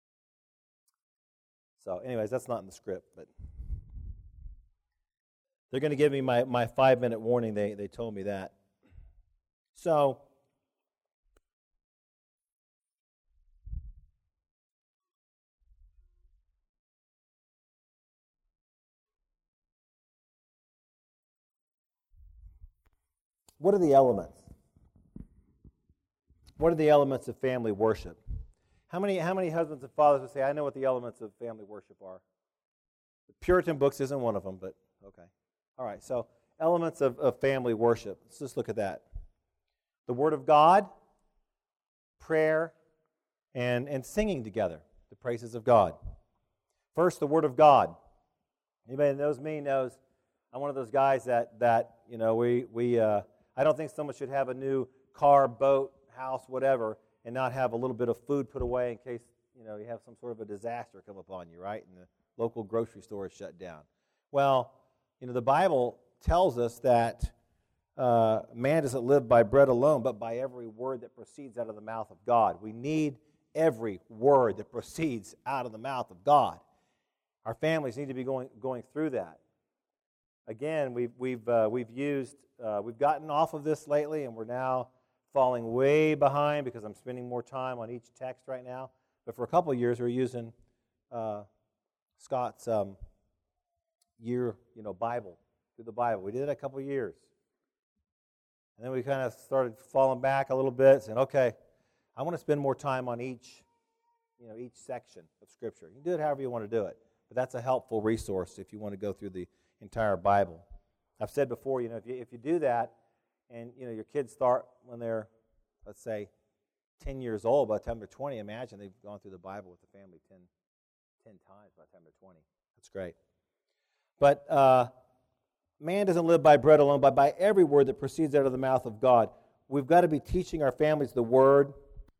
So, anyways, that's not in the script, but. They're going to give me my, my five-minute warning. They they told me that. So, what are the elements? What are the elements of family worship? How many how many husbands and fathers would say, I know what the elements of family worship are? The Puritan books isn't one of them, but okay. All right, so elements of, of family worship. Let's just look at that. The Word of God, prayer, and, and singing together, the praises of God. First, the Word of God. Anybody that knows me knows I'm one of those guys that, that you know, we, we uh, I don't think someone should have a new car, boat, house, whatever, and not have a little bit of food put away in case, you know, you have some sort of a disaster come upon you, right? And the local grocery store is shut down. Well, you know, the Bible tells us that uh, man doesn't live by bread alone, but by every word that proceeds out of the mouth of God. We need every word that proceeds out of the mouth of God. Our families need to be going going through that. Again, we've we've uh, we've used uh, we've gotten off of this lately, and we're now falling way behind because I'm spending more time on each text right now. But for a couple of years, we were using uh, Scott's. Um, year, you know, Bible, through the Bible. We did it a couple of years. And then we kind of started falling back a little bit, saying, okay, I want to spend more time on each, you know, each section of Scripture. You can do it however you want to do it, but that's a helpful resource if you want to go through the entire Bible. I've said before, you know, if you, if you do that, and, you know, your kids start when they're, let's say, ten years old, by the time they're twenty, imagine they've gone through the Bible with the family ten, ten times by the time they're twenty. That's great. But uh, man doesn't live by bread alone, but by every word that proceeds out of the mouth of God. We've got to be teaching our families the Word.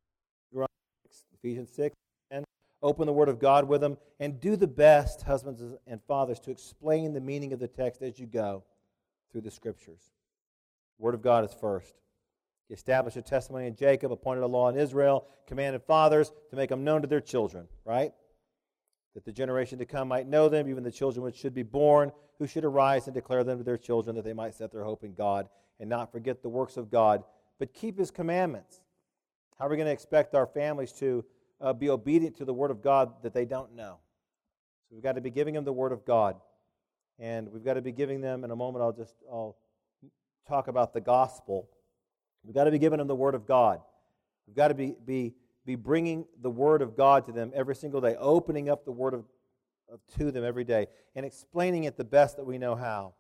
Ephesians six, and open the Word of God with them, and do the best, husbands and fathers, to explain the meaning of the text as you go through the Scriptures. The Word of God is first. He established a testimony in Jacob, appointed a law in Israel, commanded fathers to make them known to their children, right? That the generation to come might know them, even the children which should be born, who should arise and declare them to their children, that they might set their hope in God and not forget the works of God, but keep His commandments. How are we going to expect our families to uh, be obedient to the Word of God that they don't know? So we've got to be giving them the Word of God, and we've got to be giving them, in a moment I'll just I'll talk about the gospel. We've got to be giving them the Word of God. We've got to be be be bringing the Word of God to them every single day, opening up the Word of, of to them every day, and explaining it the best that we know how.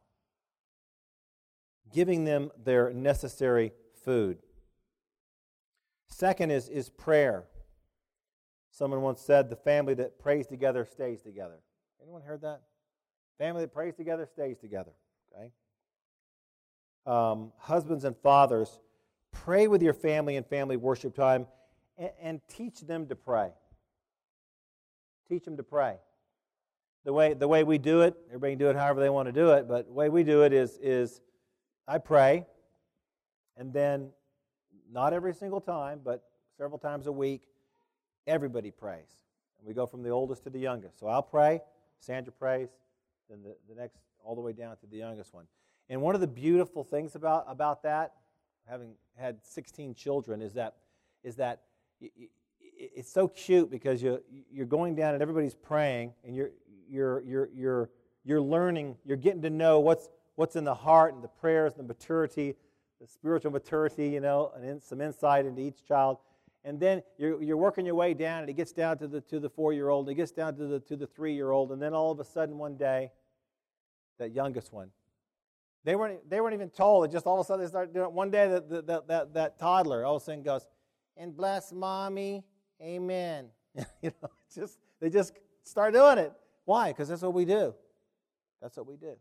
Giving them their necessary food. Second is, is prayer. Someone once said, the family that prays together stays together. Anyone heard that? Family that prays together stays together. Okay. Um, husbands and fathers, pray with your family in family worship time, and, and teach them to pray. Teach them to pray. The way the way we do it, everybody can do it however they want to do it, but the way we do it is is I pray, and then not every single time, but several times a week, everybody prays. And we go from the oldest to the youngest. So I'll pray, Sandra prays, then the, the next all the way down to the youngest one. And one of the beautiful things about, about that, having had sixteen children, is that is that it's so cute because you you're going down and everybody's praying, and you're you're you're you're you're learning, you're getting to know what's what's in the heart and the prayers and the maturity, the spiritual maturity, you know, and in, some insight into each child. And then you're you're working your way down, and it gets down to the to the four-year-old, and it gets down to the to the three-year-old, and then all of a sudden one day, that youngest one, they weren't they weren't even told. It just all of a sudden they start doing it. One day that that that that toddler all of a sudden goes, "And bless mommy, amen." You know, just they just start doing it. Why? Because that's what we do. That's what we do.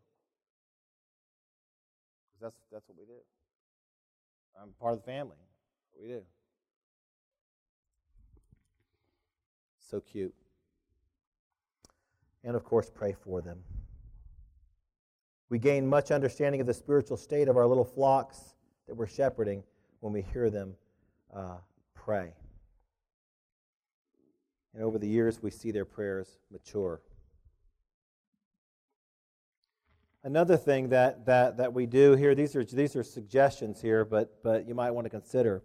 That's that's what we do. I'm part of the family. That's what we do. So cute. And of course, pray for them. We gain much understanding of the spiritual state of our little flocks that we're shepherding when we hear them uh, pray. And over the years, we see their prayers mature. Another thing that, that, that we do here, these are these are suggestions here, but but you might want to consider.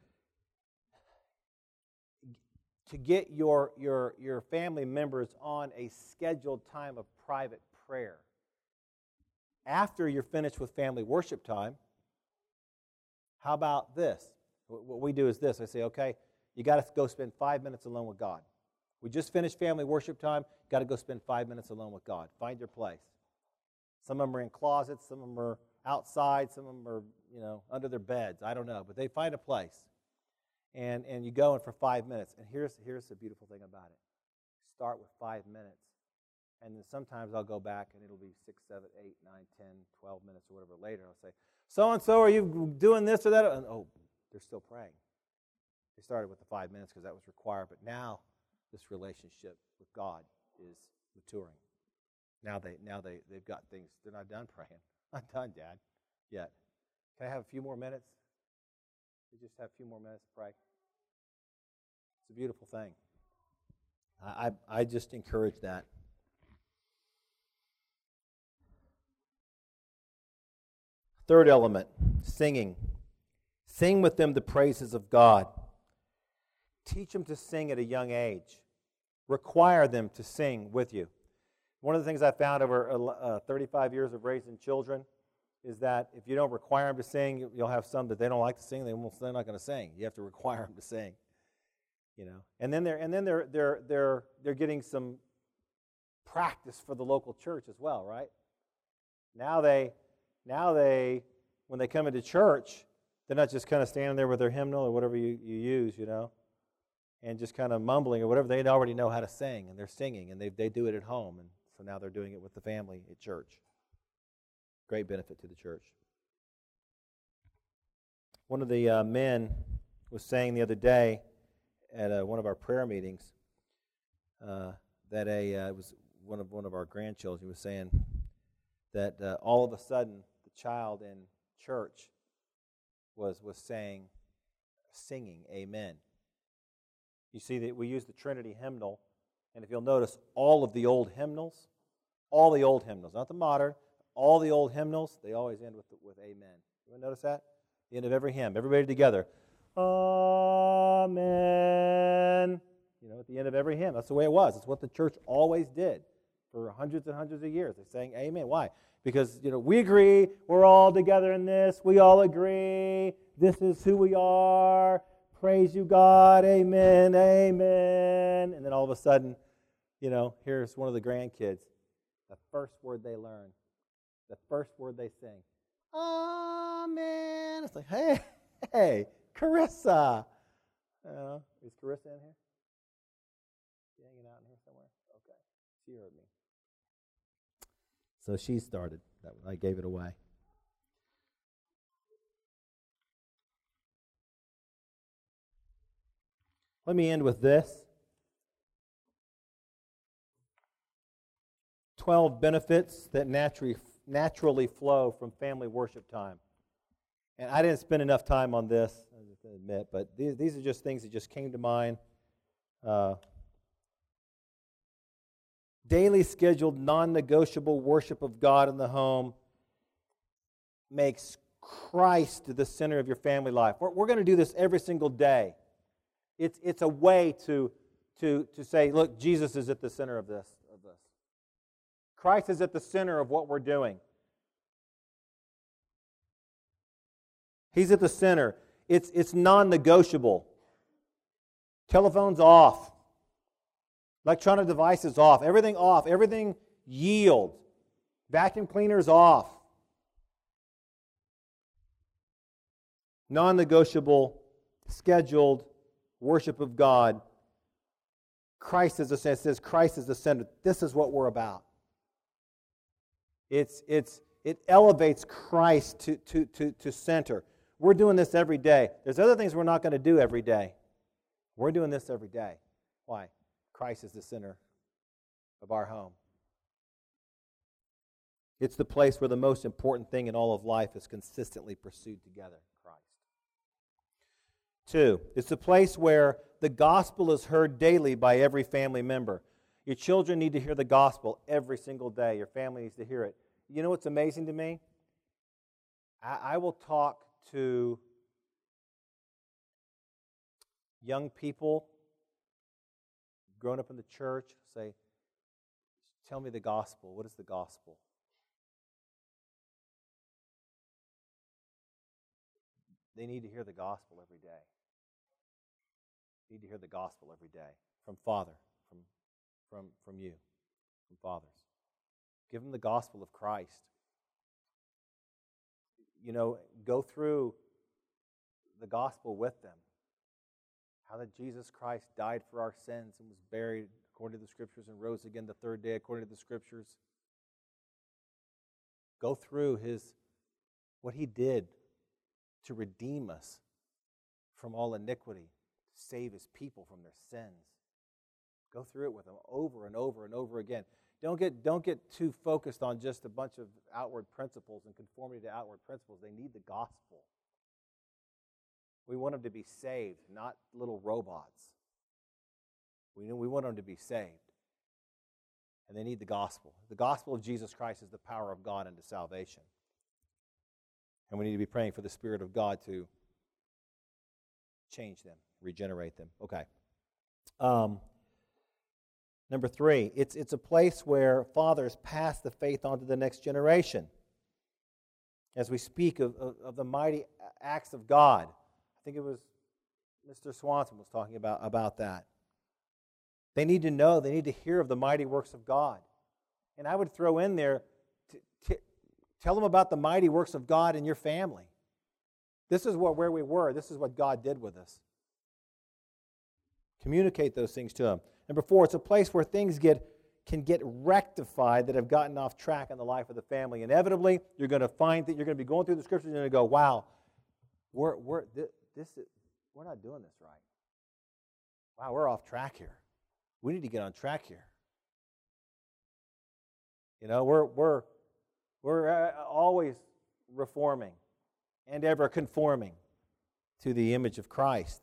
To get your, your, your family members on a scheduled time of private prayer. After you're finished with family worship time, how about this? What we do is this. I say, okay, you got to go spend five minutes alone with God. We just finished family worship time, got to go spend five minutes alone with God. Find your place. Some of them are in closets, some of them are outside, some of them are, you know, under their beds. I don't know, but they find a place. And and you go in for five minutes. And here's here's the beautiful thing about it. Start with five minutes. And then sometimes I'll go back and it'll be six, seven, eight, nine, ten, twelve minutes or whatever later. I'll say, so-and-so, are you doing this or that? And, oh, they're still praying. They started with the five minutes because that was required. But now this relationship with God is maturing. Now, they, now they, they've got things. They're not done praying. Not done, Dad, yet. Can I have a few more minutes? We just have a few more minutes to pray. It's a beautiful thing. I, I, I just encourage that. Third element, singing. Sing with them the praises of God. Teach them to sing at a young age. Require them to sing with you. One of the things I found over uh, thirty-five years of raising children is that if you don't require them to sing, you'll have some that they don't like to sing. They won't, they're not going to sing. You have to require them to sing, you know. And then they're and then they're they're they're they're getting some practice for the local church as well, right? Now they now they when they come into church, they're not just kind of standing there with their hymnal or whatever you, you use, you know, and just kind of mumbling or whatever. They already know how to sing, and they're singing, and they they do it at home, and so now they're doing it with the family at church. Great benefit to the church. One of the uh, men was saying the other day at uh, one of our prayer meetings uh, that a uh, it was one of one of our grandchildren. He was saying that uh, all of a sudden the child in church was was saying, singing, "Amen." You see that we use the Trinity hymnal, and if you'll notice, all of the old hymnals, all the old hymnals, not the modern. All the old hymnals, they always end with with amen. You notice that? The end of every hymn, everybody together. Amen. You know, at the end of every hymn. That's the way it was. It's what the church always did for hundreds and hundreds of years. They're saying amen. Why? Because, you know, we agree, we're all together in this, we all agree, this is who we are, praise you God, amen, amen. And then all of a sudden, you know, here's one of the grandkids. The first word they learn. The first word they sing, amen. It's like, hey, hey, Carissa. Uh, is Carissa in here? She hanging out in here somewhere? Okay, she heard me. So she started. I gave it away. Let me end with this. Twelve benefits that naturally naturally flow from family worship time. And I didn't spend enough time on this, I have to admit, but these, these are just things that just came to mind. Uh, daily scheduled, non-negotiable worship of God in the home makes Christ the center of your family life. We're, we're going to do this every single day. It's it's a way to to to say, look, Jesus is at the center of this of this. Christ is at the center of what we're doing. He's at the center. It's it's non-negotiable. Telephones off. Electronic devices off. Everything off. Everything yield. Vacuum cleaners off. Non-negotiable, scheduled worship of God. Christ is the center. It says Christ is the center. This is what we're about. It's it's it elevates Christ to to to to center. We're doing this every day. There's other things we're not going to do every day. We're doing this every day. Why? Christ is the center of our home. It's the place where the most important thing in all of life is consistently pursued together, Christ. Two, it's the place where the gospel is heard daily by every family member. Your children need to hear the gospel every single day. Your family needs to hear it. You know what's amazing to me? I, I will talk to young people grown up in the church, say, tell me the gospel. What is the gospel? They need to hear the gospel every day. They need to hear the gospel every day from Father, from, from, from you, from fathers. Give them the gospel of Christ. You know, go through the gospel with them. How that Jesus Christ died for our sins and was buried according to the Scriptures and rose again the third day according to the Scriptures. Go through his what he did to redeem us from all iniquity, to save his people from their sins. Go through it with them over and over and over again. Don't get, don't get too focused on just a bunch of outward principles and conformity to outward principles. They need the gospel. We want them to be saved, not little robots. We we want them to be saved. And they need the gospel. The gospel of Jesus Christ is the power of God unto salvation. And we need to be praying for the Spirit of God to change them, regenerate them. Okay. Um, number three, it's, it's a place where fathers pass the faith on to the next generation. As we speak of, of, of the mighty acts of God, I think it was Mister Swanson was talking about, about that. They need to know, they need to hear of the mighty works of God. And I would throw in there, t- t- tell them about the mighty works of God in your family. This is what, where we were. This is what God did with us. Communicate those things to them. Number four, it's a place where things get can get rectified that have gotten off track in the life of the family. Inevitably, you're going to find that you're going to be going through the Scriptures and you're going to go, wow, we're, we're, this is, we're not doing this right. Wow, we're off track here. We need to get on track here. You know, we're we're we're uh, always reforming and ever conforming to the image of Christ.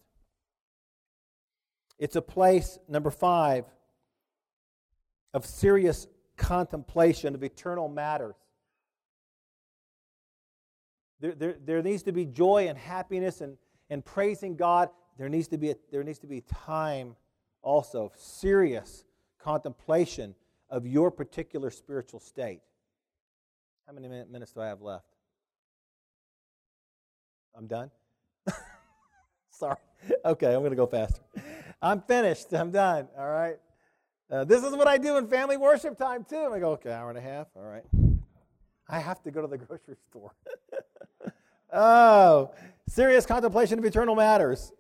It's a place, number five, of serious contemplation of eternal matters. There, there, there needs to be joy and happiness and, and praising God. There needs to be a, there needs to be time also, serious contemplation of your particular spiritual state. How many minutes do I have left? I'm done? Sorry. Okay, I'm going to go faster. I'm finished. I'm done. All right. Uh, this is what I do in family worship time, too. I go, okay, hour and a half. All right. I have to go to the grocery store. Oh, serious contemplation of eternal matters.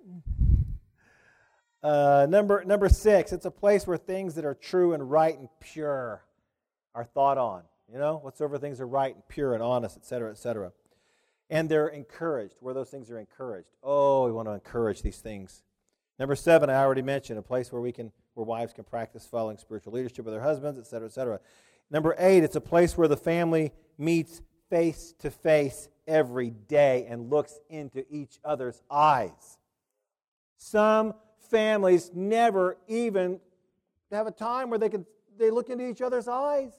Uh, number number six, it's a place where things that are true and right and pure are thought on you know, whatsoever things are right and pure and honest, et cetera, et cetera. And they're encouraged, where those things are encouraged. Oh, we want to encourage these things. Number seven, I already mentioned, a place where we can, where wives can practice following spiritual leadership with their husbands, et cetera, et cetera. Number eight, it's a place where the family meets face to face every day and looks into each other's eyes. Some families never even have a time where they can they look into each other's eyes.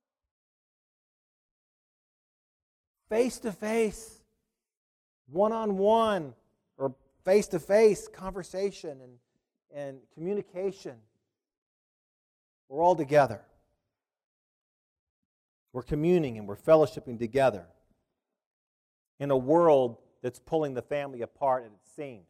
Face to face, one on one, or face to face conversation and, and communication. We're all together. We're communing and we're fellowshipping together in a world that's pulling the family apart, and it seems.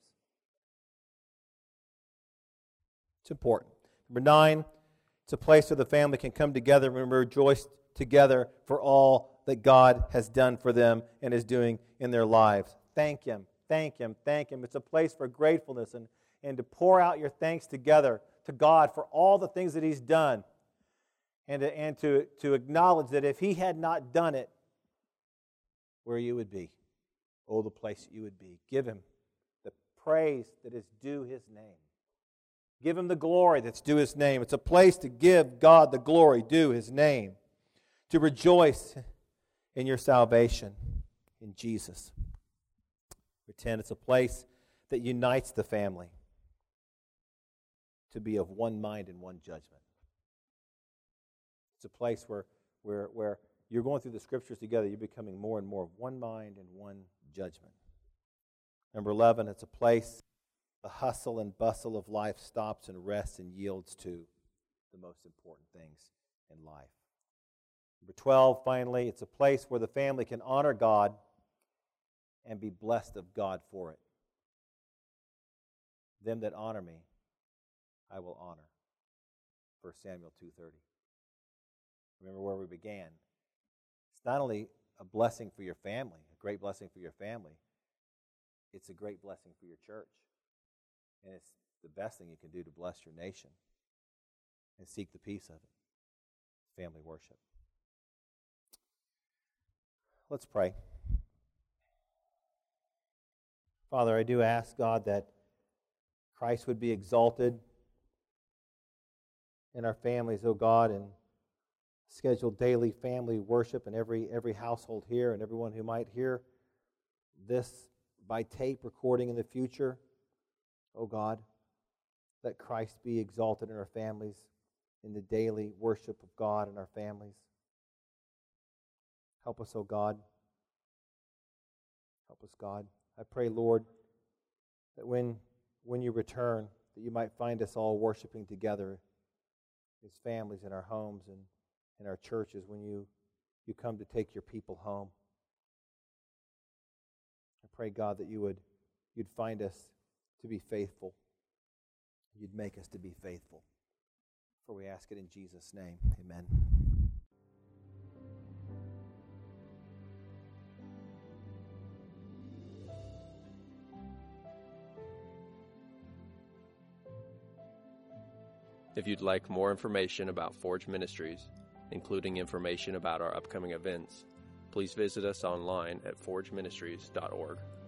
It's important. Number nine, it's a place where the family can come together and rejoice together for all that God has done for them and is doing in their lives. Thank Him, thank Him, thank Him. It's a place for gratefulness and, and to pour out your thanks together to God for all the things that He's done. And, to, and to, to acknowledge that if He had not done it, where you would be. Oh, the place that you would be. Give Him the praise that is due His name. Give Him the glory that's due His name. It's a place to give God the glory due His name. To rejoice in your salvation in Jesus. Number ten, it's a place that unites the family to be of one mind and one judgment. It's a place where, where, where you're going through the Scriptures together, you're becoming more and more of one mind and one judgment. Number eleven, it's a place the hustle and bustle of life stops and rests and yields to the most important things in life. Number twelve, finally, it's a place where the family can honor God and be blessed of God for it. Them that honor me, I will honor. First Samuel two thirty. Remember where we began. It's not only a blessing for your family, a great blessing for your family, it's a great blessing for your church. And it's the best thing you can do to bless your nation and seek the peace of it. Family worship. Let's pray. Father, I do ask, God, that Christ would be exalted in our families, oh God, and schedule daily family worship in every every household here, and everyone who might hear this by tape recording in the future. Oh God, let Christ be exalted in our families, in the daily worship of God in our families. Help us, oh God. Help us, God. I pray, Lord, that when, when you return, that you might find us all worshiping together as families in our homes and in our churches when you, you come to take your people home. I pray, God, that you would you'd find us to be faithful. You'd make us to be faithful. For we ask it in Jesus' name. Amen. If you'd like more information about Forge Ministries, including information about our upcoming events, please visit us online at forge ministries dot org.